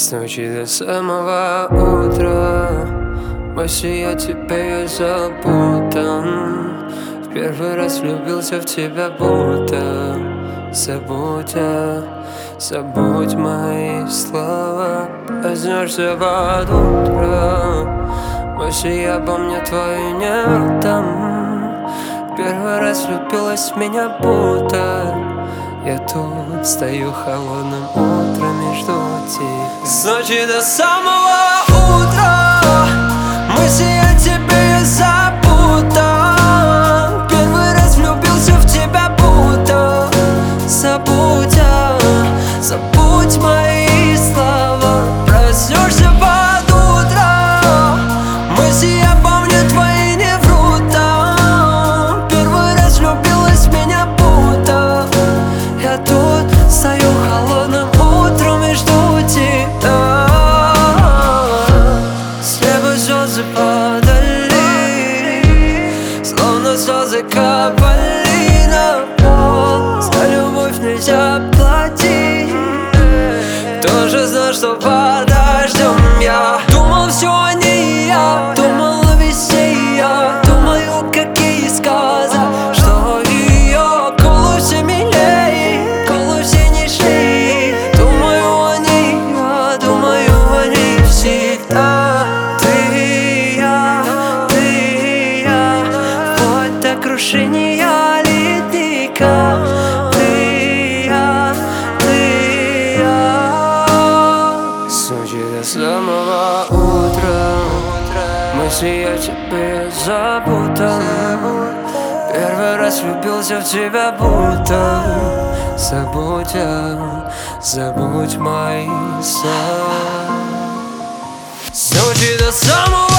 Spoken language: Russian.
С ночи до самого утра мысли о тебе я запутан. В первый раз влюбился в тебя будто. Забудь мои слова. Проснешься под утро, мысли обо мне твои не там. Первый раз влюбилась в меня будто. Я тут стою холодным утром и жду тебя. С ночи до самого утра мысли о тебе я запутан. Первый раз влюбился в тебя будто. Забудь мои слова. Проснешься под утро, мысли обо мне твои не врут там. Первый раз влюбилась в меня будто. Я тут стою холодным утром и жду тебя. С неба звезды падали, словно слезы капали на пол. За любовь нельзя платить. Кто же знал, что подождем? Я думал, все о ней, я думал о весне, я думаю, какие сказы, что ее колусе милей, колусе нежней. Думаю о ней, я думаю о ней всегда. Ты и я, вплоть до крушения ледника. Ты и я. С ночи до самого утра мысли о тебе запутан. Первый раз влюбился в тебя будто. Забудь мои слова. С ночи до самого